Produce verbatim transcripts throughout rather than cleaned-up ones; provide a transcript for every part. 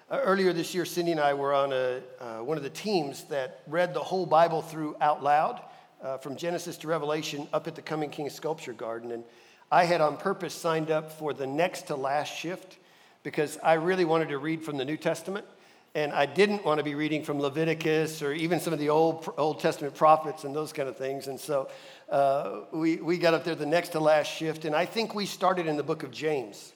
Uh, earlier this year, Cindy and I were on a, uh, one of the teams that read the whole Bible through out loud, uh, from Genesis to Revelation, up at the Coming King Sculpture Garden. And I had on purpose signed up for the next to last shift because I really wanted to read from the New Testament. And I didn't want to be reading from Leviticus or even some of the Old Old Testament prophets and those kind of things. And so uh, we, we got up there the next to last shift. And I think we started in the book of James.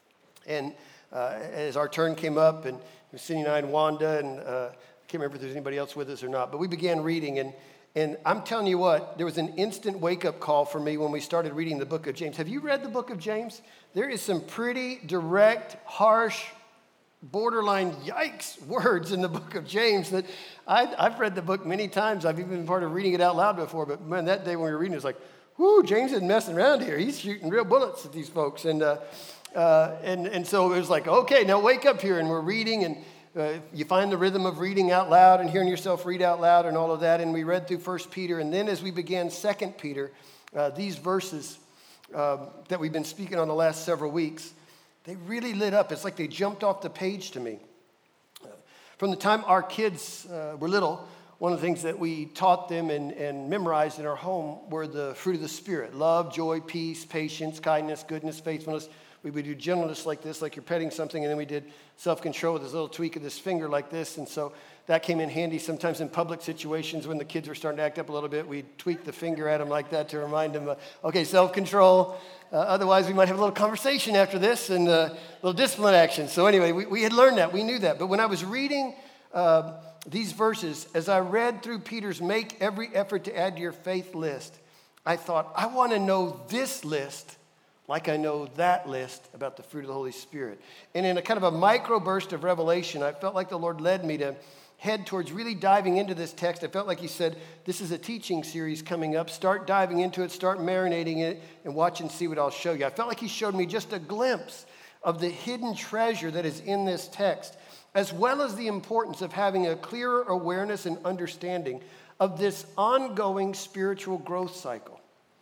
And uh, as our turn came up, and Cindy and I and Wanda, and uh, I can't remember if there's anybody else with us or not, but we began reading. And, and I'm telling you what, there was an instant wake-up call for me when we started reading the book of James. Have you read the book of James? There is some pretty direct, harsh, borderline yikes words in the book of James that I, I've read the book many times. I've even been part of reading it out loud before, but man, that day when we were reading it, it was like, whoo, James isn't messing around here. He's shooting real bullets at these folks. And uh, uh, and and so it was like, okay, now wake up here. And we're reading, and uh, you find the rhythm of reading out loud and hearing yourself read out loud and all of that. And we read through First Peter. And then as we began Second Peter, uh, these verses um, that we've been speaking on the last several weeks, they really lit up. It's like they jumped off the page to me. Uh, from the time our kids uh, were little, one of the things that we taught them and, and memorized in our home were the fruit of the Spirit: love, joy, peace, patience, kindness, goodness, faithfulness. We would do gentleness like this, like you're petting something, and then we did self-control with this little tweak of this finger like this. And so that came in handy sometimes in public situations when the kids were starting to act up a little bit. We'd tweak the finger at them like that to remind them, uh, okay, self-control. Uh, otherwise, we might have a little conversation after this and uh, a little discipline action. So anyway, we, we had learned that. We knew that. But when I was reading uh, these verses, as I read through Peter's make every effort to add to your faith list, I thought, I want to know this list like I know that list about the fruit of the Holy Spirit. And in a kind of a microburst of revelation, I felt like the Lord led me to head towards really diving into this text. I felt like he said, this is a teaching series coming up. Start diving into it, start marinating it, and watch and see what I'll show you. I felt like he showed me just a glimpse of the hidden treasure that is in this text, as well as the importance of having a clearer awareness and understanding of this ongoing spiritual growth cycle.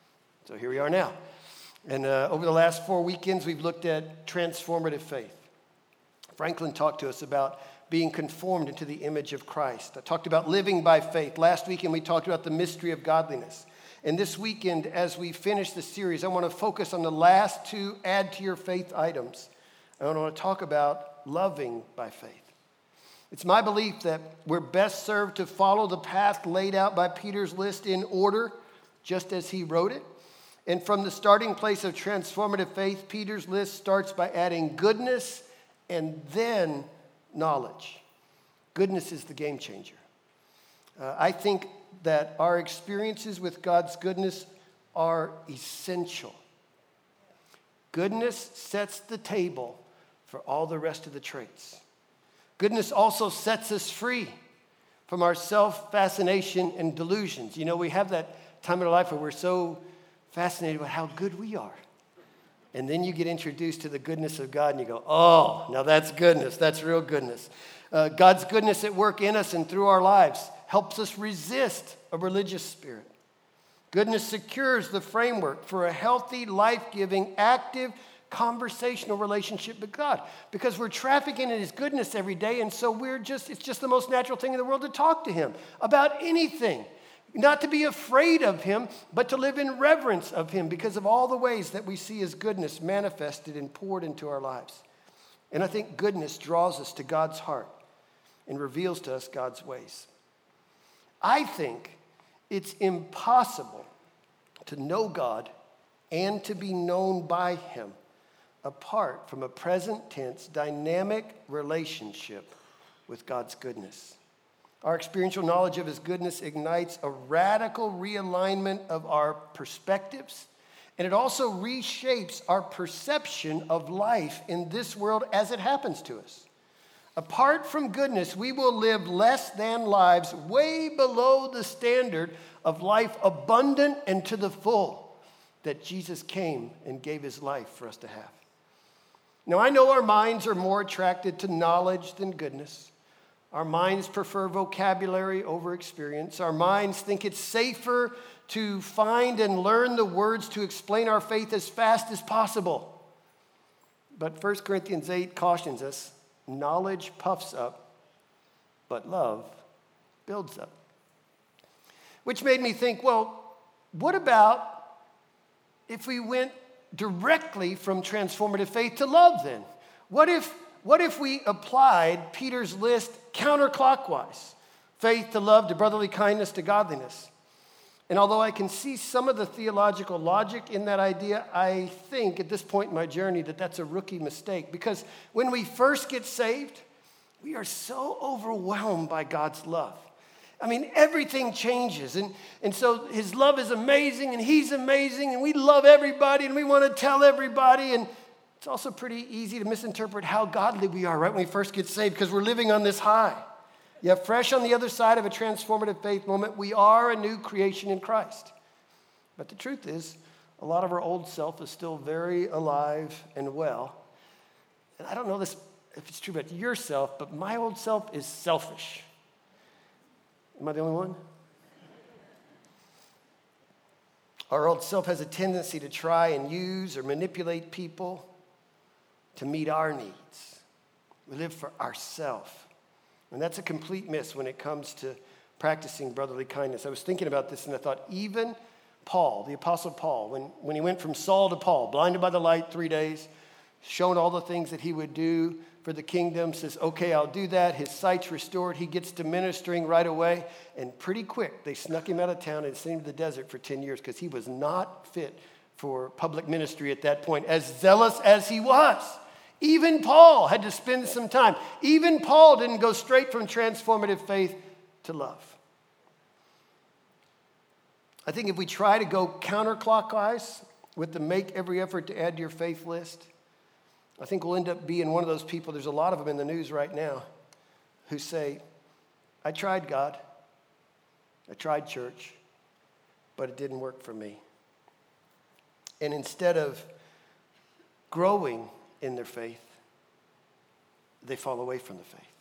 So here we are now. And uh, over the last four weekends, we've looked at transformative faith. Franklin talked to us about being conformed into the image of Christ. I talked about living by faith. Last weekend, we talked about the mystery of godliness. And this weekend, as we finish the series, I want to focus on the last two add to your faith items. I want to talk about loving by faith. It's my belief that we're best served to follow the path laid out by Peter's list in order, just as he wrote it. And from the starting place of transformative faith, Peter's list starts by adding goodness and then knowledge. Goodness is the game changer. Uh, I think that our experiences with God's goodness are essential. Goodness sets the table for all the rest of the traits. Goodness also sets us free from our self-fascination and delusions. You know, we have that time in our life where we're so fascinated by how good we are. And then you get introduced to the goodness of God and you go, oh, now that's goodness. That's real goodness. Uh, God's goodness at work in us and through our lives helps us resist a religious spirit. Goodness secures the framework for a healthy, life-giving, active, conversational relationship with God, because we're trafficking in his goodness every day, and so we're just, it's just the most natural thing in the world to talk to him about anything. Not to be afraid of him, but to live in reverence of him because of all the ways that we see his goodness manifested and poured into our lives. And I think goodness draws us to God's heart and reveals to us God's ways. I think it's impossible to know God and to be known by him apart from a present tense, dynamic relationship with God's goodness. Our experiential knowledge of his goodness ignites a radical realignment of our perspectives, and it also reshapes our perception of life in this world as it happens to us. Apart from goodness, we will live less than lives way below the standard of life abundant and to the full that Jesus came and gave his life for us to have. Now, I know our minds are more attracted to knowledge than goodness. Our minds prefer vocabulary over experience. Our minds think it's safer to find and learn the words to explain our faith as fast as possible. But First Corinthians eight cautions us knowledge puffs up, but love builds up. Which made me think, well, what about if we went directly from transformative faith to love then? What if, what if we applied Peter's list counterclockwise? Faith to love, to brotherly kindness, to godliness. And although I can see some of the theological logic in that idea, I think at this point in my journey that that's a rookie mistake. Because when we first get saved, we are so overwhelmed by God's love. I mean, everything changes. And, and so his love is amazing, and he's amazing, and we love everybody, and we want to tell everybody. And it's also pretty easy to misinterpret how godly we are right when we first get saved because we're living on this high. Yet fresh on the other side of a transformative faith moment, we are a new creation in Christ. But the truth is, a lot of our old self is still very alive and well. And I don't know this if it's true about yourself, but my old self is selfish. Am I the only one? Our old self has a tendency to try and use or manipulate people to meet our needs. We live for ourselves. And that's a complete miss when it comes to practicing brotherly kindness. I was thinking about this and I thought, even Paul, the Apostle Paul, when, when he went from Saul to Paul, blinded by the light three days, shown all the things that he would do for the kingdom, says, okay, I'll do that. His sight's restored. He gets to ministering right away. And pretty quick, they snuck him out of town and sent him to the desert for ten years because he was not fit for public ministry at that point, as zealous as he was. Even Paul had to spend some time. Even Paul didn't go straight from transformative faith to love. I think if we try to go counterclockwise with the make every effort to add to your faith list, I think we'll end up being one of those people, there's a lot of them in the news right now, who say, I tried God, I tried church, but it didn't work for me. And instead of growing in their faith, they fall away from the faith.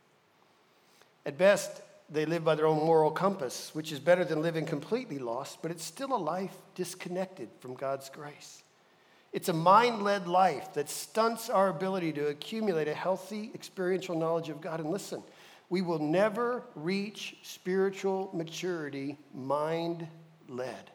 At best, they live by their own moral compass, which is better than living completely lost, but it's still a life disconnected from God's grace. It's a mind-led life that stunts our ability to accumulate a healthy experiential knowledge of God. And listen, we will never reach spiritual maturity mind-led.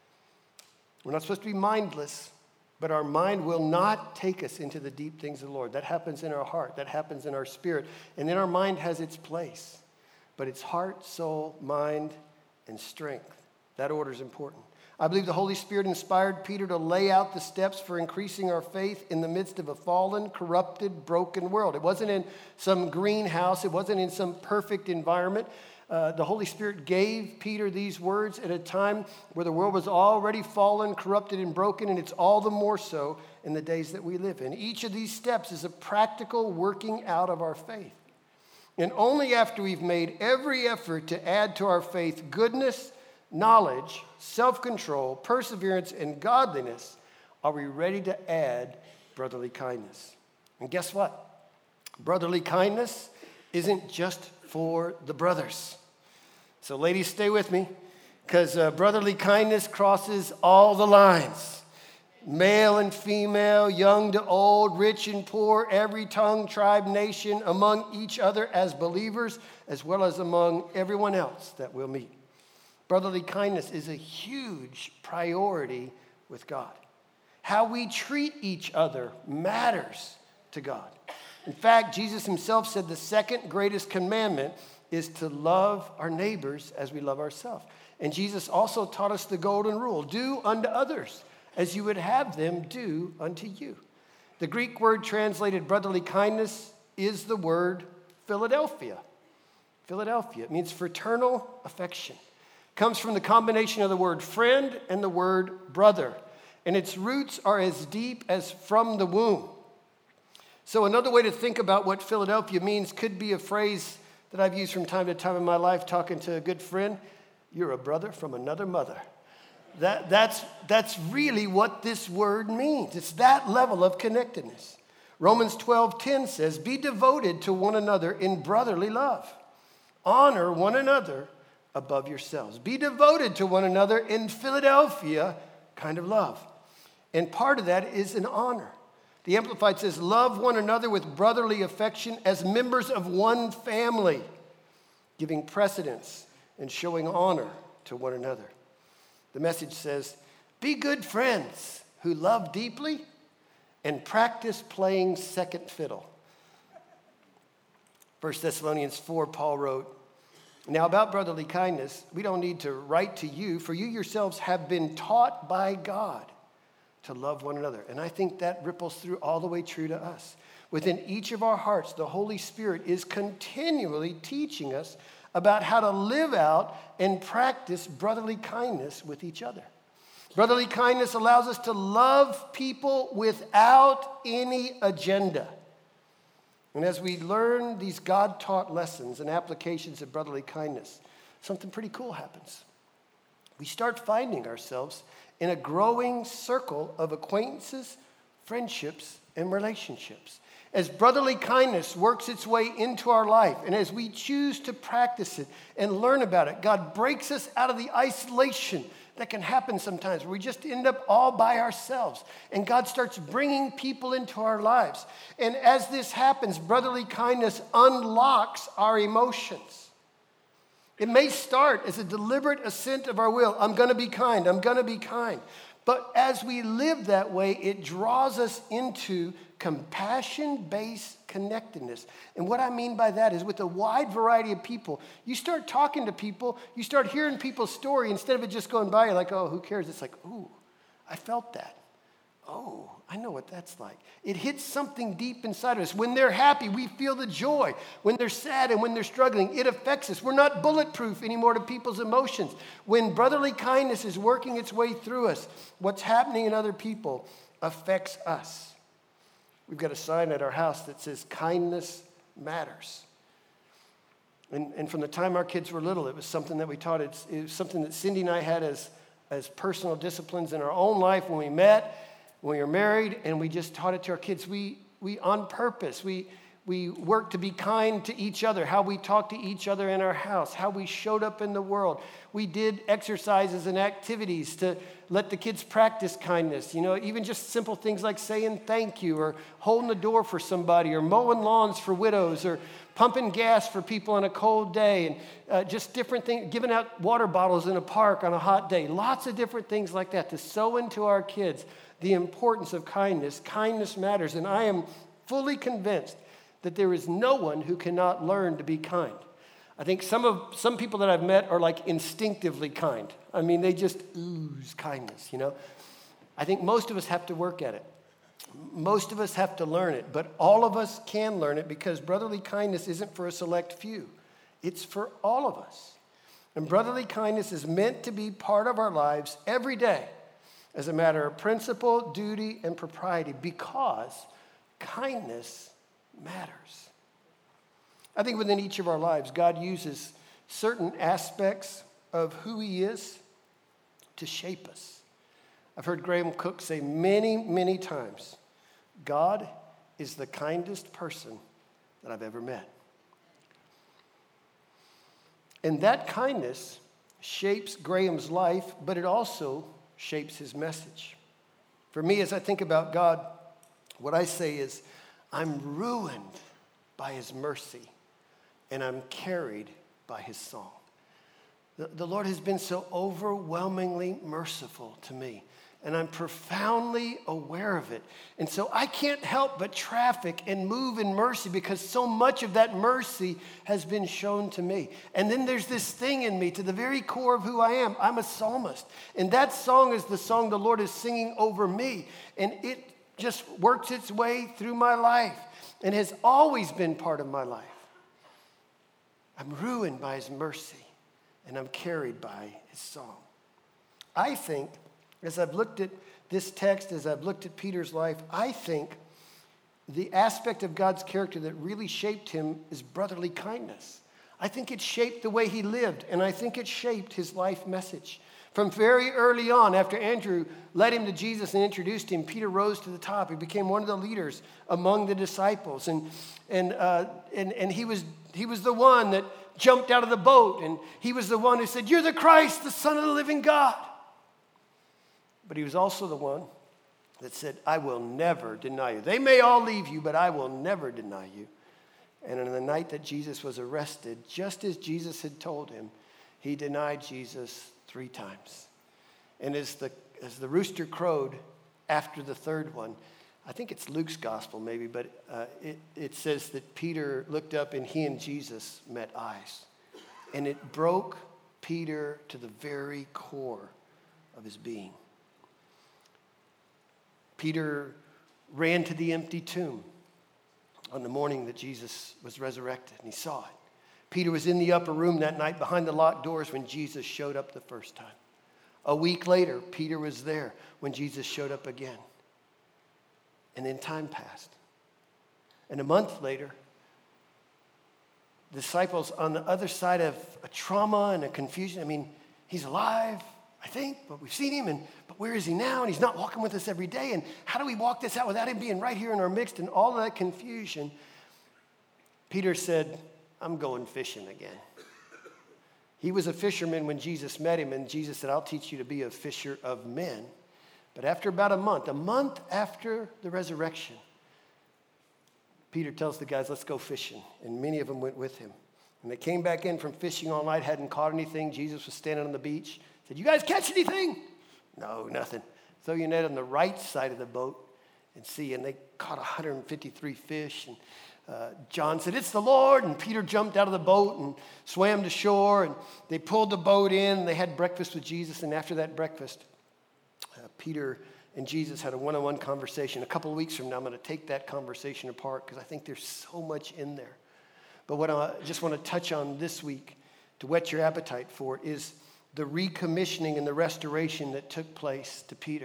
We're not supposed to be mindless, but our mind will not take us into the deep things of the Lord. That happens in our heart. That happens in our spirit. And then our mind has its place. But it's heart, soul, mind, and strength. That order is important. I believe the Holy Spirit inspired Peter to lay out the steps for increasing our faith in the midst of a fallen, corrupted, broken world. It wasn't in some greenhouse. It wasn't in some perfect environment. Uh, the Holy Spirit gave Peter these words at a time where the world was already fallen, corrupted, and broken, and it's all the more so in the days that we live in. Each of these steps is a practical working out of our faith. And only after we've made every effort to add to our faith goodness, knowledge, self-control, perseverance, and godliness are we ready to add brotherly kindness. And guess what? Brotherly kindness isn't just for the brothers. So ladies, stay with me, because uh, brotherly kindness crosses all the lines. Male and female, young to old, rich and poor, every tongue, tribe, nation, among each other as believers, as well as among everyone else that we'll meet. Brotherly kindness is a huge priority with God. How we treat each other matters to God. In fact, Jesus himself said the second greatest commandment is to love our neighbors as we love ourselves. And Jesus also taught us the golden rule: do unto others as you would have them do unto you. The Greek word translated brotherly kindness is the word Philadelphia. Philadelphia. It means fraternal affection. It comes from the combination of the word friend and the word brother. And its roots are as deep as from the womb. So another way to think about what Philadelphia means could be a phrase that I've used from time to time in my life talking to a good friend. You're a brother from another mother. That, that's, that's really what this word means. It's that level of connectedness. Romans twelve ten says, be devoted to one another in brotherly love. Honor one another above yourselves. Be devoted to one another in Philadelphia kind of love. And part of that is an honor. The Amplified says, love one another with brotherly affection as members of one family, giving precedence and showing honor to one another. The Message says, be good friends who love deeply and practice playing second fiddle. First Thessalonians four, Paul wrote, now about brotherly kindness, we don't need to write to you, for you yourselves have been taught by God to love one another. And I think that ripples through all the way true to us. Within each of our hearts, the Holy Spirit is continually teaching us about how to live out and practice brotherly kindness with each other. Brotherly kindness allows us to love people without any agenda. And as we learn these God-taught lessons and applications of brotherly kindness, something pretty cool happens. We start finding ourselves in a growing circle of acquaintances, friendships, and relationships. As brotherly kindness works its way into our life, and as we choose to practice it and learn about it, God breaks us out of the isolation that can happen sometimes, where we just end up all by ourselves. And God starts bringing people into our lives. And as this happens, brotherly kindness unlocks our emotions. It may start as a deliberate assent of our will. I'm going to be kind. I'm going to be kind. But as we live that way, it draws us into compassion-based connectedness. And what I mean by that is with a wide variety of people, you start talking to people, you start hearing people's story, instead of it just going by, you're like, oh, who cares? It's like, ooh, I felt that. Oh, I know what that's like. It hits something deep inside of us. When they're happy, we feel the joy. When they're sad and when they're struggling, it affects us. We're not bulletproof anymore to people's emotions. When brotherly kindness is working its way through us, what's happening in other people affects us. We've got a sign at our house that says, kindness matters. And, and from the time our kids were little, it was something that we taught. It's, it was something that Cindy and I had as, as personal disciplines in our own life when we met, when we were married, and we just taught it to our kids. We, we on purpose, we, we worked to be kind to each other, how we talked to each other in our house, how we showed up in the world. We did exercises and activities to let the kids practice kindness. You know, even just simple things like saying thank you, or holding the door for somebody, or mowing lawns for widows, or pumping gas for people on a cold day, and uh, just different things, giving out water bottles in a park on a hot day. Lots of different things like that to sow into our kids the importance of kindness. Kindness matters, and I am fully convinced that there is no one who cannot learn to be kind. I think some of some people that I've met are like instinctively kind. I mean, they just ooze kindness, you know. I think most of us have to work at it. Most of us have to learn it, but all of us can learn it, because brotherly kindness isn't for a select few. It's for all of us. And brotherly kindness is meant to be part of our lives every day as a matter of principle, duty, and propriety, because kindness matters. I think within each of our lives, God uses certain aspects of who he is to shape us. I've heard Graham Cook say many, many times, God is the kindest person that I've ever met. And that kindness shapes Graham's life, but it also shapes his message. For me, as I think about God, what I say is, I'm ruined by his mercy, and I'm carried by his song. The, the Lord has been so overwhelmingly merciful to me, and I'm profoundly aware of it. And so I can't help but traffic and move in mercy, because so much of that mercy has been shown to me. And then there's this thing in me, to the very core of who I am. I'm a psalmist. And that song is the song the Lord is singing over me. And it just works its way through my life and has always been part of my life. I'm ruined by his mercy, and I'm carried by his song. I think, as I've looked at this text, as I've looked at Peter's life, I think the aspect of God's character that really shaped him is brotherly kindness. I think it shaped the way he lived, and I think it shaped his life message. From very early on, after Andrew led him to Jesus and introduced him, Peter rose to the top. He became one of the leaders among the disciples, and and uh, and and he was he was the one that jumped out of the boat, and he was the one who said, "You're the Christ, the Son of the living God." But he was also the one that said, I will never deny you. They may all leave you, but I will never deny you. And on the night that Jesus was arrested, just as Jesus had told him, he denied Jesus three times. And as the, as the rooster crowed after the third one, I think it's Luke's gospel maybe, but uh, it, it says that Peter looked up and he and Jesus met eyes. And it broke Peter to the very core of his being. Peter ran to the empty tomb on the morning that Jesus was resurrected, and he saw it. Peter was in the upper room that night behind the locked doors when Jesus showed up the first time. A week later, Peter was there when Jesus showed up again. And then time passed. And a month later, disciples on the other side of a trauma and a confusion, I mean, he's alive, I think, but we've seen him, and but where is he now? And he's not walking with us every day. And how do we walk this out without him being right here in our midst? And all of that confusion, Peter said, I'm going fishing again. He was a fisherman when Jesus met him, and Jesus said, I'll teach you to be a fisher of men. But after about a month, a month after the resurrection, Peter tells the guys, let's go fishing. And many of them went with him. And they came back in from fishing all night, hadn't caught anything. Jesus was standing on the beach. Said, you guys catch anything? No, nothing. Throw your net on the right side of the boat and see. And they caught one hundred fifty-three fish. And uh, John said, it's the Lord. And Peter jumped out of the boat and swam to shore. And they pulled the boat in. And they had breakfast with Jesus. And after that breakfast, uh, Peter and Jesus had a one-on-one conversation. A couple of weeks from now, I'm going to take that conversation apart because I think there's so much in there. But what I just want to touch on this week to whet your appetite for it is the recommissioning and the restoration that took place to Peter.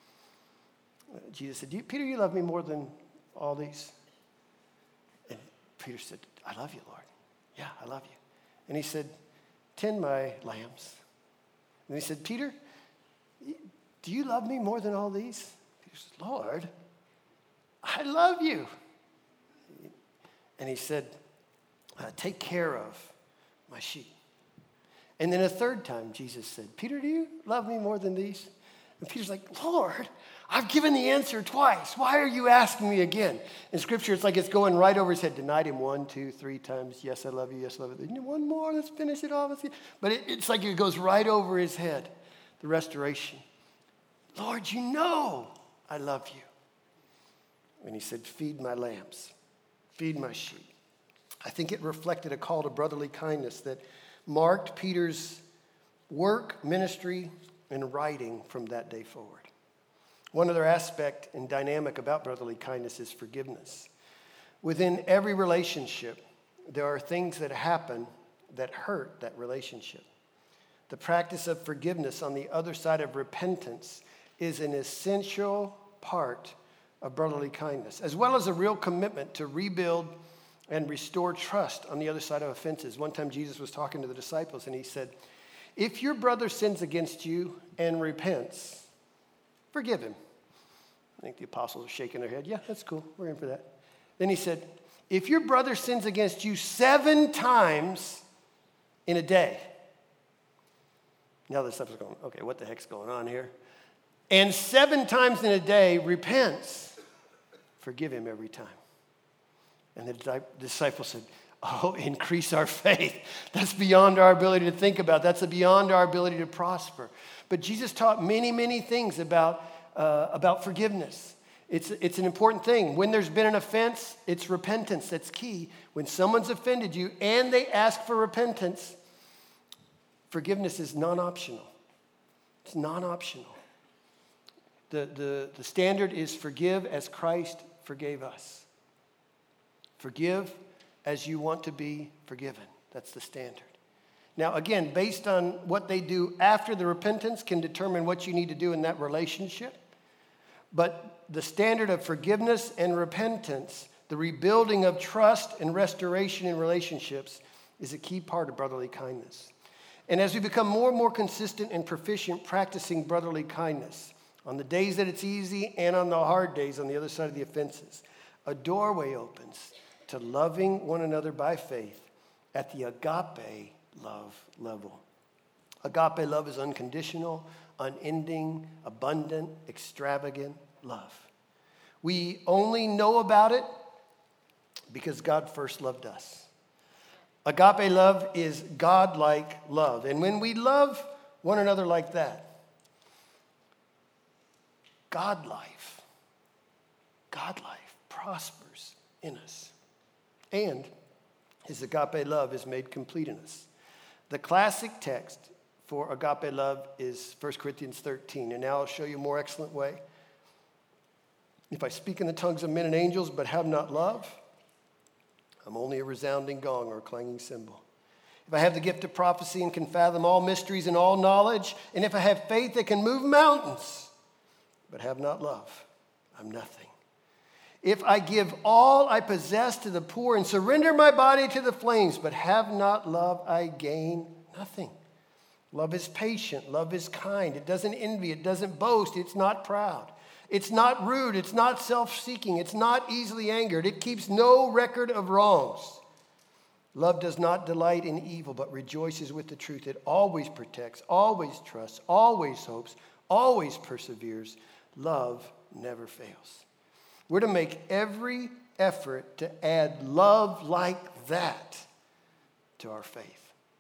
Jesus said, you, Peter, you love me more than all these? And Peter said, I love you, Lord. Yeah, I love you. And he said, tend my lambs. And he said, Peter, do you love me more than all these? Peter said, Lord, I love you. And he said, uh, take care of my sheep. And then a third time, Jesus said, Peter, do you love me more than these? And Peter's like, Lord, I've given the answer twice. Why are you asking me again? In Scripture, it's like it's going right over his head. Denied him one, two, three times. Yes, I love you. Yes, I love you. One more. Let's finish it off. But it, it's like it goes right over his head, the restoration. Lord, you know I love you. And he said, feed my lambs. Feed my sheep. I think it reflected a call to brotherly kindness that marked Peter's work, ministry, and writing from that day forward. One other aspect and dynamic about brotherly kindness is forgiveness. Within every relationship, there are things that happen that hurt that relationship. The practice of forgiveness on the other side of repentance is an essential part of brotherly kindness, as well as a real commitment to rebuild and restore trust on the other side of offenses. One time Jesus was talking to the disciples and he said, if your brother sins against you and repents, forgive him. I think the apostles are shaking their head. Yeah, that's cool. We're in for that. Then he said, if your brother sins against you seven times in a day. Now this stuff is going, okay, what the heck's going on here? And seven times in a day repents, forgive him every time. And the disciples said, oh, increase our faith. That's beyond our ability to think about. That's beyond our ability to prosper. But Jesus taught many, many things about, uh, about forgiveness. It's, it's an important thing. When there's been an offense, it's repentance. That's key. When someone's offended you and they ask for repentance, forgiveness is non-optional. It's non-optional. The, the, the standard is forgive as Christ forgave us. Forgive as you want to be forgiven. That's the standard. Now, again, based on what they do after the repentance can determine what you need to do in that relationship. But the standard of forgiveness and repentance, the rebuilding of trust and restoration in relationships, is a key part of brotherly kindness. And as we become more and more consistent and proficient practicing brotherly kindness, on the days that it's easy and on the hard days on the other side of the offenses, a doorway opens to loving one another by faith at the agape love level. Agape love is unconditional, unending, abundant, extravagant, love. We only know about it because God first loved us. Agape love is God-like love. And when we love one another like that, God life, God life prospers in us. And his agape love is made complete in us. The classic text for agape love is First Corinthians thirteen. And now I'll show you a more excellent way. If I speak in the tongues of men and angels but have not love, I'm only a resounding gong or a clanging cymbal. If I have the gift of prophecy and can fathom all mysteries and all knowledge, and if I have faith that can move mountains but have not love, I'm nothing. If I give all I possess to the poor and surrender my body to the flames, but have not love, I gain nothing. Love is patient. Love is kind. It doesn't envy. It doesn't boast. It's not proud. It's not rude. It's not self-seeking. It's not easily angered. It keeps no record of wrongs. Love does not delight in evil, but rejoices with the truth. It always protects, always trusts, always hopes, always perseveres. Love never fails. We're to make every effort to add love like that to our faith.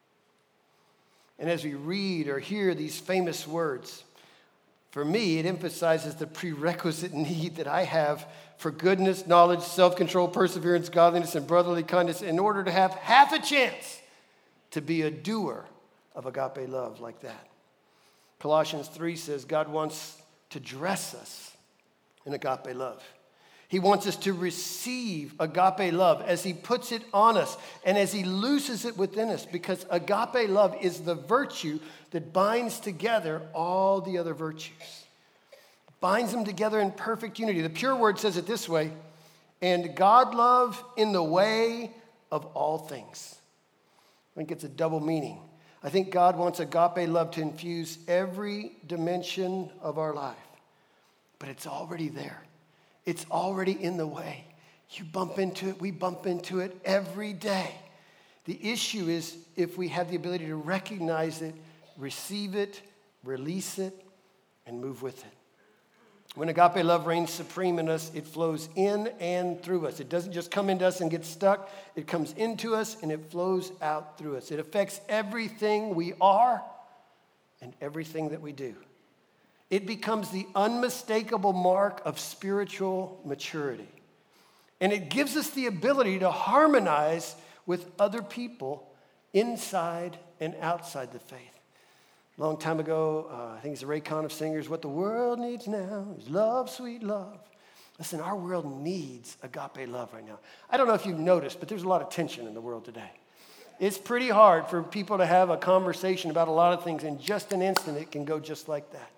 And as we read or hear these famous words, for me, it emphasizes the prerequisite need that I have for goodness, knowledge, self-control, perseverance, godliness, and brotherly kindness in order to have half a chance to be a doer of agape love like that. Colossians three says God wants to dress us in agape love. He wants us to receive agape love as he puts it on us and as he looses it within us, because agape love is the virtue that binds together all the other virtues. Binds them together in perfect unity. The Pure Word says it this way, and God love in the way of all things. I think it's a double meaning. I think God wants agape love to infuse every dimension of our life, but it's already there. It's already in the way. You bump into it, we bump into it every day. The issue is if we have the ability to recognize it, receive it, release it, and move with it. When agape love reigns supreme in us, it flows in and through us. It doesn't just come into us and get stuck. It comes into us and it flows out through us. It affects everything we are and everything that we do. It becomes the unmistakable mark of spiritual maturity. And it gives us the ability to harmonize with other people inside and outside the faith. A long time ago, uh, I think it's the Ray Conniff singers, what the world needs now is love, sweet love. Listen, our world needs agape love right now. I don't know if you've noticed, but there's a lot of tension in the world today. It's pretty hard for people to have a conversation about a lot of things. In just an instant, it can go just like that.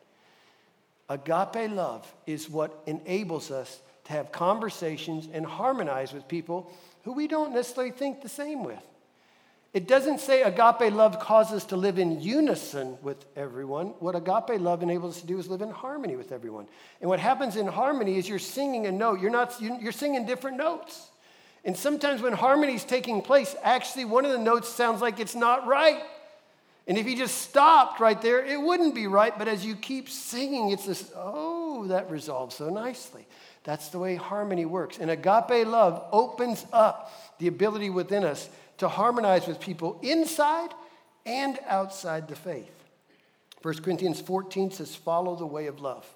Agape love is what enables us to have conversations and harmonize with people who we don't necessarily think the same with. It doesn't say agape love causes us to live in unison with everyone. What agape love enables us to do is live in harmony with everyone. And what happens in harmony is you're singing a note. You're not, you're singing different notes. And sometimes when harmony is taking place, actually one of the notes sounds like it's not right. And if you just stopped right there, it wouldn't be right. But as you keep singing, it's this, oh, that resolves so nicely. That's the way harmony works. And agape love opens up the ability within us to harmonize with people inside and outside the faith. First Corinthians fourteen says, follow the way of love.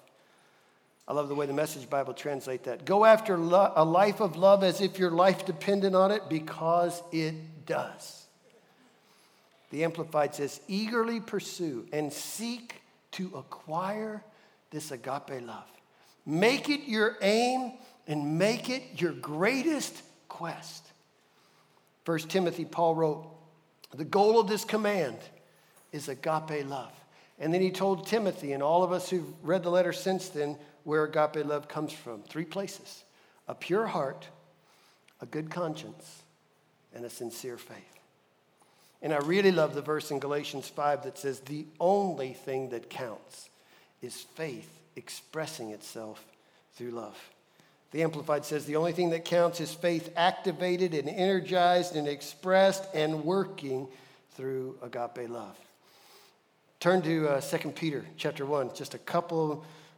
I love the way the Message Bible translates that. Go after lo- a life of love as if your life depended on it, because it does. The Amplified says, eagerly pursue and seek to acquire this agape love. Make it your aim and make it your greatest quest. First Timothy, Paul wrote, the goal of this command is agape love. And then he told Timothy and all of us who've read the letter since then where agape love comes from. Three places: a pure heart, a good conscience, and a sincere faith. And I really love the verse in Galatians five that says the only thing that counts is faith expressing itself through love. The Amplified says the only thing that counts is faith activated and energized and expressed and working through agape love. Turn to uh, Second Peter chapter one, just a couple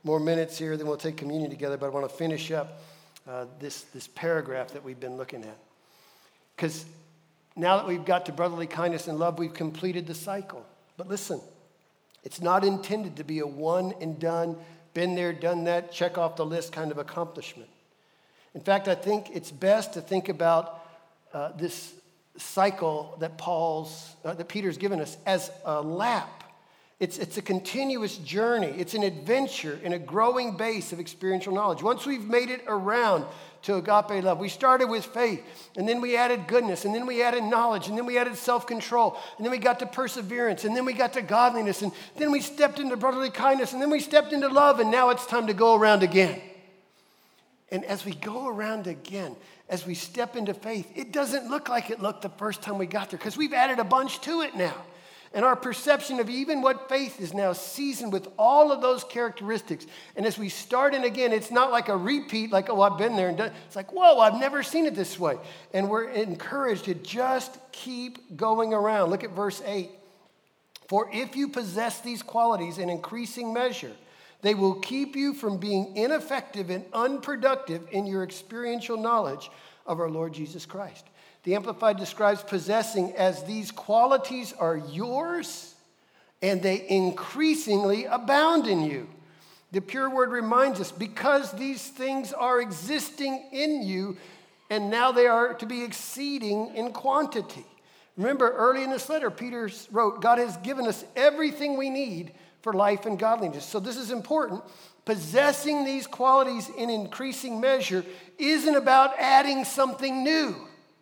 more minutes here, then we'll take communion together. But I want to finish up uh, this, this paragraph that we've been looking at. Because now that we've got to brotherly kindness and love, we've completed the cycle. But listen, it's not intended to be a one and done, been there, done that, check off the list kind of accomplishment. In fact, I think it's best to think about uh, this cycle that Paul's, uh, that Peter's given us as a lap. It's, it's a continuous journey. It's an adventure in a growing base of experiential knowledge. Once we've made it around to agape love, we started with faith, and then we added goodness, and then we added knowledge, and then we added self-control, and then we got to perseverance, and then we got to godliness, and then we stepped into brotherly kindness, and then we stepped into love, and now it's time to go around again. And as we go around again, as we step into faith, it doesn't look like it looked the first time we got there because we've added a bunch to it now. And our perception of even what faith is now seasoned with all of those characteristics. And as we start in again, it's not like a repeat, like, oh, I've been there and done. It's like, whoa, I've never seen it this way. And we're encouraged to just keep going around. Look at verse eight. For if you possess these qualities in increasing measure, they will keep you from being ineffective and unproductive in your experiential knowledge of our Lord Jesus Christ. The Amplified describes possessing as these qualities are yours and they increasingly abound in you. The Pure Word reminds us, because these things are existing in you and now they are to be exceeding in quantity. Remember, early in this letter, Peter wrote, God has given us everything we need for life and godliness. So this is important. Possessing these qualities in increasing measure isn't about adding something new.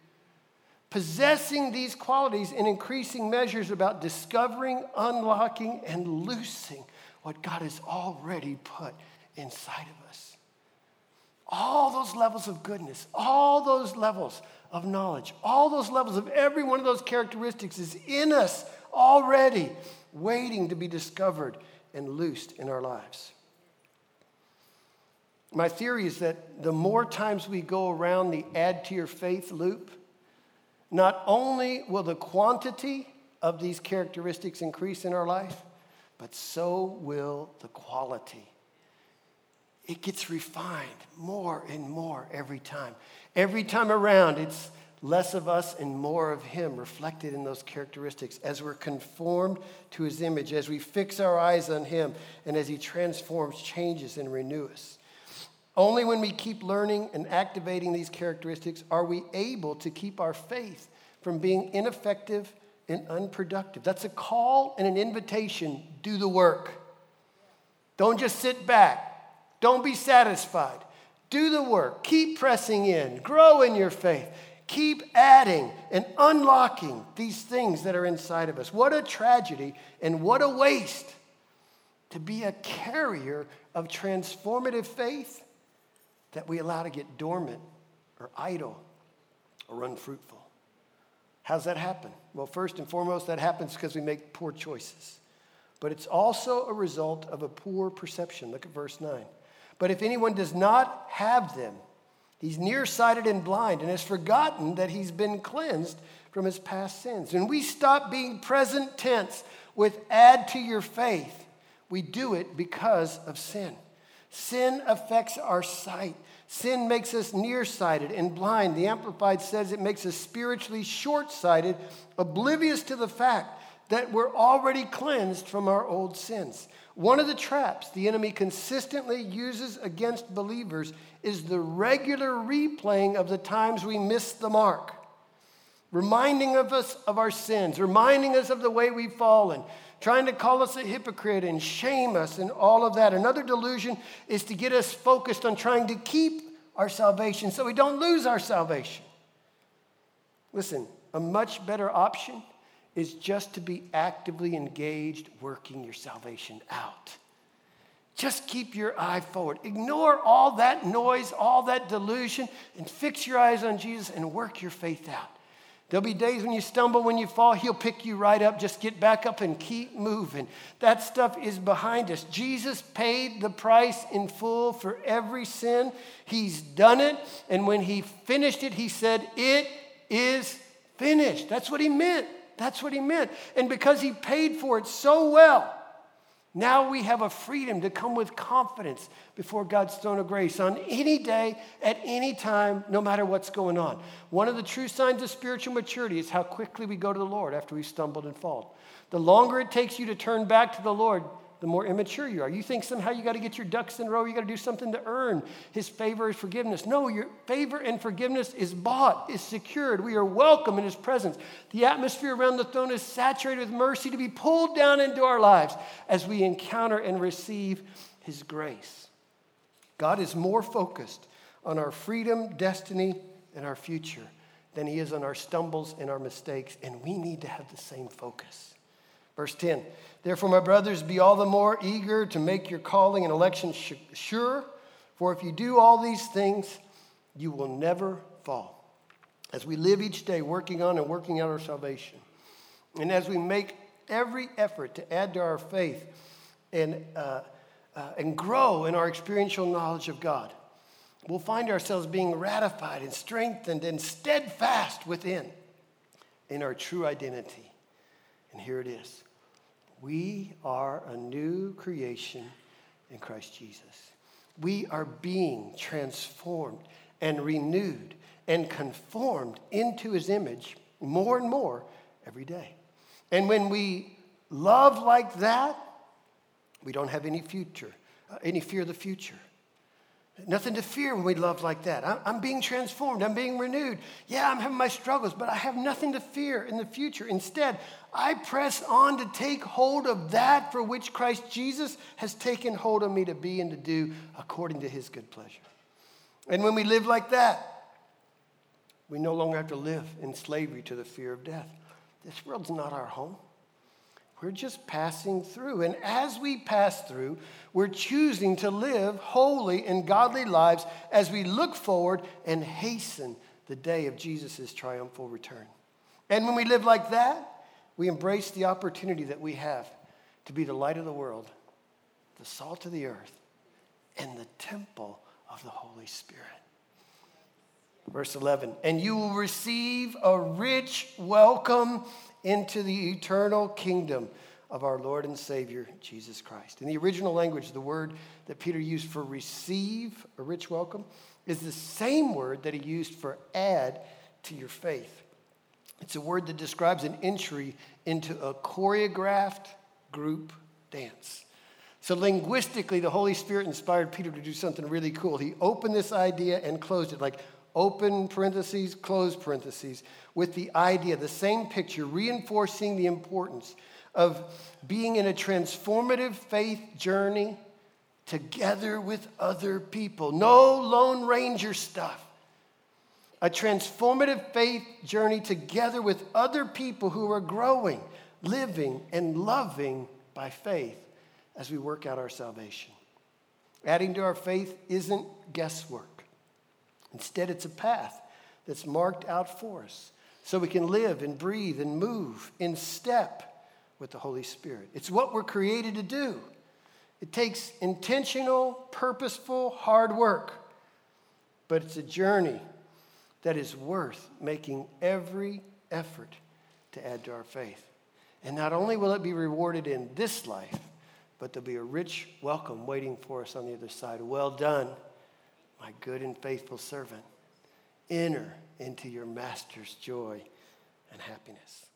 Possessing these qualities in increasing measure is about discovering, unlocking, and loosing what God has already put inside of us. All those levels of goodness, all those levels of knowledge, all those levels of every one of those characteristics is in us already, waiting to be discovered and loosed in our lives. My theory is that the more times we go around the add to your faith loop, not only will the quantity of these characteristics increase in our life, but so will the quality. It gets refined more and more every time. Every time around, it's less of us and more of him reflected in those characteristics as we're conformed to his image, as we fix our eyes on him, and as he transforms, changes, and renews us. Only when we keep learning and activating these characteristics are we able to keep our faith from being ineffective and unproductive. That's a call and an invitation. Do the work. Don't just sit back. Don't be satisfied. Do the work. Keep pressing in. Grow in your faith. Keep adding and unlocking these things that are inside of us. What a tragedy and what a waste to be a carrier of transformative faith that we allow to get dormant or idle or unfruitful. How's that happen? Well, first and foremost, that happens because we make poor choices. But it's also a result of a poor perception. Look at verse nine. But if anyone does not have them, he's nearsighted and blind and has forgotten that he's been cleansed from his past sins. When we stop being present tense with add to your faith, we do it because of sin. Sin affects our sight. Sin makes us nearsighted and blind. The Amplified says it makes us spiritually short-sighted, oblivious to the fact that we're already cleansed from our old sins. One of the traps the enemy consistently uses against believers is the regular replaying of the times we missed the mark, reminding of us of our sins, reminding us of the way we've fallen, trying to call us a hypocrite and shame us and all of that. Another delusion is to get us focused on trying to keep our salvation so we don't lose our salvation. Listen, a much better option is just to be actively engaged working your salvation out. Just keep your eye forward. Ignore all that noise, all that delusion, and fix your eyes on Jesus and work your faith out. There'll be days when you stumble, when you fall, he'll pick you right up. Just get back up and keep moving. That stuff is behind us. Jesus paid the price in full for every sin. He's done it. And when he finished it, he said, it is finished. That's what he meant. That's what he meant. And because he paid for it so well, Now we have a freedom to come with confidence before God's throne of grace on any day, at any time, no matter what's going on. One of the true signs of spiritual maturity is how quickly we go to the Lord after we've stumbled and fallen. The longer it takes you to turn back to the Lord, the more immature you are. You think somehow you got to get your ducks in a row, you got to do something to earn his favor, his forgiveness. No, your favor and forgiveness is bought, is secured. We are welcome in his presence. The atmosphere around the throne is saturated with mercy to be pulled down into our lives as we encounter and receive his grace. God is more focused on our freedom, destiny, and our future than he is on our stumbles and our mistakes, and we need to have the same focus. Verse ten, therefore, my brothers, be all the more eager to make your calling and election sure, for if you do all these things, you will never fall. As we live each day working on and working out our salvation, and as we make every effort to add to our faith and, uh, uh, and grow in our experiential knowledge of God, we'll find ourselves being ratified and strengthened and steadfast within in our true identity. And here it is. We are a new creation in Christ Jesus. We are being transformed and renewed and conformed into his image more and more every day. And when we love like that, we don't have any future, uh, any fear of the future. Nothing to fear when we love like that. I'm, I'm being transformed. I'm being renewed. Yeah, I'm having my struggles, but I have nothing to fear in the future. Instead, I press on to take hold of that for which Christ Jesus has taken hold of me to be and to do according to his good pleasure. And when we live like that, we no longer have to live in slavery to the fear of death. This world's not our home. We're just passing through. And as we pass through, we're choosing to live holy and godly lives as we look forward and hasten the day of Jesus' triumphal return. And when we live like that, we embrace the opportunity that we have to be the light of the world, the salt of the earth, and the temple of the Holy Spirit. Verse eleven, and you will receive a rich welcome into the eternal kingdom of our Lord and Savior, Jesus Christ. In the original language, the word that Peter used for receive, a rich welcome, is the same word that he used for add to your faith. It's a word that describes an entry into a choreographed group dance. So linguistically, the Holy Spirit inspired Peter to do something really cool. He opened this idea and closed it, like open parentheses, close parentheses, with the idea, the same picture, reinforcing the importance of being in a transformative faith journey together with other people. No Lone Ranger stuff. A transformative faith journey together with other people who are growing, living, and loving by faith as we work out our salvation. Adding to our faith isn't guesswork. Instead, it's a path that's marked out for us so we can live and breathe and move in step with the Holy Spirit. It's what we're created to do. It takes intentional, purposeful, hard work, but it's a journey that is worth making every effort to add to our faith. And not only will it be rewarded in this life, but there'll be a rich welcome waiting for us on the other side. Well done, my good and faithful servant. Enter into your master's joy and happiness.